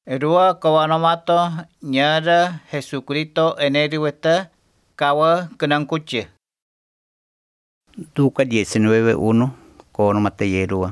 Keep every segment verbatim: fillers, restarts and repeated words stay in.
Erua kawanomato nyara Jesucristo eneriweta kawa kenangkuche. Lucas diecinueve uno konomate yerua.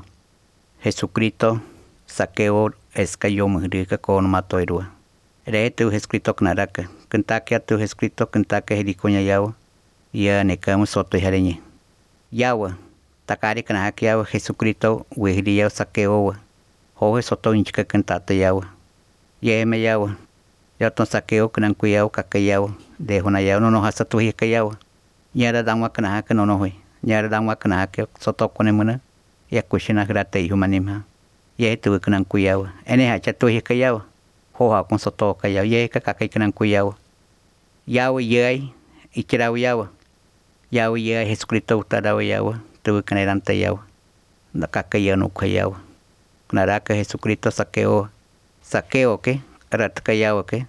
Jesucristo saqueo escayomrica konomato erua. Retu Jesucristo knaraka. Kentucky tu Jesucristo Kentucky hediconya yawa. Ya nekam soto hareñe. Yawa. Takari knahaki yawa Jesucristo wehri yawa saqueo. Hoje soto inchika kentata yawa. Yeme yawa. Ya ton saqueo knan kuyao kakayao. Dejo na yawa no no hasa tu hikayawa. Nyara dangwa knahaka no no hoy. Nyara dangwa knahaka soto konemuna. Ya kushina grate humanima. Ye tu knan kuyao. Ene hacha tu hikayawa. Hoja con soto kayao. Ye kakay knan kuyao. Yawa yai ikirawa yawa. Yawa yai Jesucristo utarawa yawa. Tu kneranta yawa. Nakakayao no kayawa. Knaraka Jesucristo saqueo. Saqueo ke ratkayawa ke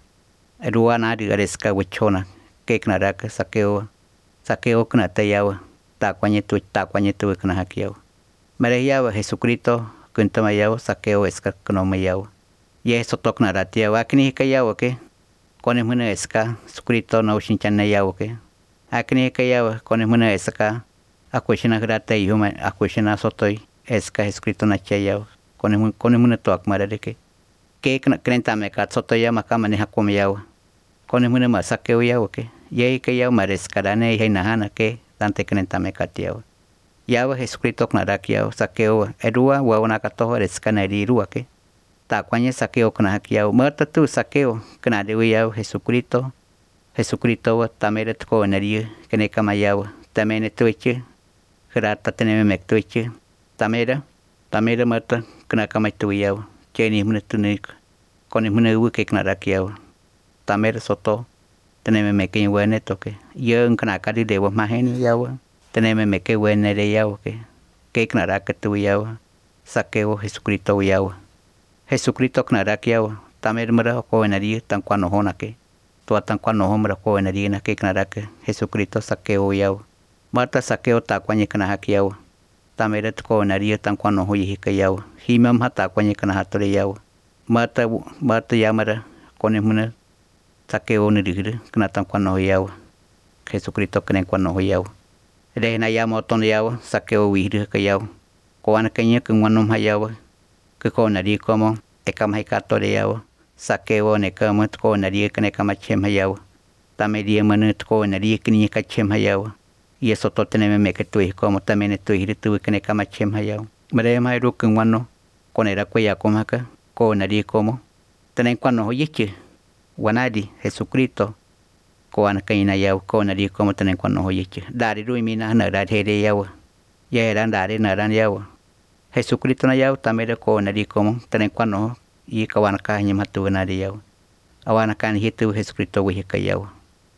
ruana di areska wichona ke knaraka saqueo saqueo knatayawa takwanye tu takwanye tu knahakiyawa mareyawa Jesucristo kuntamayawa saqueo eska knomayawa ye sotok naratiyawa akni kayawa ke konemuna eska Jesucristo no shinchanayawa ke akni kayawa konemuna eska akwishina grata yuma akwishina sotoy eska Jesucristo nachayawa konemun konemuna toak marareke ke krenta me kat soto ya makama ni hakom yawa kone mune ma sakeo yawa ke ye ke yawa mares karane he nahana ke tante krenta me kat yawa yawa Jesucristo knarak yawa sakeo edua wa una kato res kanari rua ke ta kwanye sakeo knak yawa mata tu sakeo knade yawa Jesucristo Jesucristo tamere tko nari kene kama yawa tamene tuche grata teneme mek tuche tamera tamera mata knakama tu yawa Jenny mnetunik koni mne uke knarakiao tamer soto teneme meke wene toke yeung knakari dewa maheni yawa teneme meke wene de yawa ke ke knaraka tu yawa saqueo Jesucristo yawa Jesucristo knarakiao tamer mara ko enari tan kwano hona ke to tan kwano homra ko enari na ke knaraka Jesucristo saqueo yawa mata saqueo ta kwanye knahakiao tameret ko enari tan kwano hoyi ke yawa himam hata kwanye knahatore yawa mata mata yamara kone muna saqueo ni digre knatan kwano yawa Jesucristo kenen kwano yawa re na yamo ton yawa saqueo wihre ka yawa ko an kenya kun wanom yawa ke ko nari komo e kam hay katore yawa saqueo ne kam ko nari kene kam chem yawa tamedi manut ko nari kini ka chem yawa y eso to teneme me que tu como también tu hiri tu kene kam chem yawa mare mai ru kun wano kone ra ko ya komaka ko nari como tenen kwano yiche wanadi Jesucristo ko an kaina yaw ko nari como tenen kwano yiche dari ru mina na ra hede yawa ye ran dari na ran yawa Jesucristo na yaw tamere ko nari como tenen kwano y kawan ka nyama tu nari yaw awana kan hitu Jesucristo wi ka yawa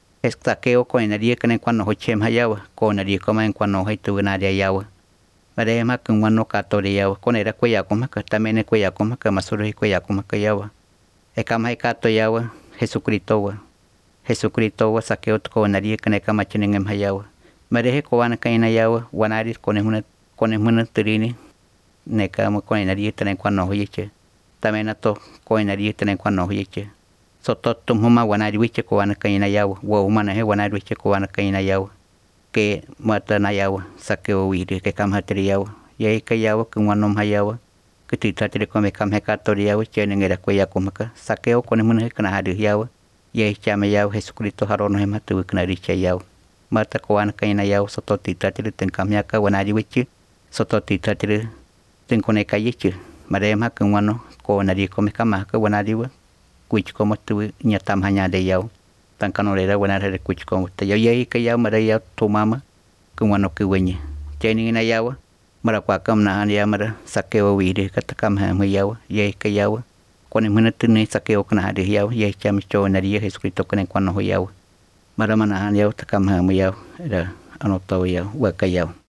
saqueo ko nari kenen kwano hochem yawa ko nari como en kwano hitu nari yawa Mare ma kun wano katore yawa kone ra kuya kuma ka tamene kuya kuma ka masuro kuya kuma ka yawa e kama kato yawa Jesucristo wa Jesucristo wa saqueo ko nari kane kama chinengem yawa mare he ko wana kaina yawa wanari kone huna kone huna trini ne kama kone nari tenen kwano hoyeche tamena to ko nari tenen kwano hoyeche soto tum huma wanari wiche ko wana kaina yawa wa humana he wanari wiche ko wana kaina yawa ke mata na yawa saqueo wiri ke kam hatri yawa ye ke yawa kun wanom hayawa ke tita tri ko me kam he katori yawa chene ngera ko ya kumaka saqueo ko ne mun kana hadu yawa ye chame yawa Jesucristo harono he matu kana richa yawa mata ko an kaina yawa soto tita tri ten kam ya ka wanari wichi soto tita tri ten ko ne kayichi mare ma kun wano ko nari ko me kam ka wanari wa kuich ko matu nyatam hanya de yawa tan kanolera buena re kuch ko te yo ye ke ya mara ya tu mama kun wano ke wenye cheni na yawa mara kwa kam na ya mara saqueo wiri ka ta kam ha mu yawa ye ke yawa kone mena tne saqueo kana de yawa ye cham cho na ri Jesucristo kone kwano yawa mara mana yawa ta kam ha mu yawa ra anoto yawa wa ka yawa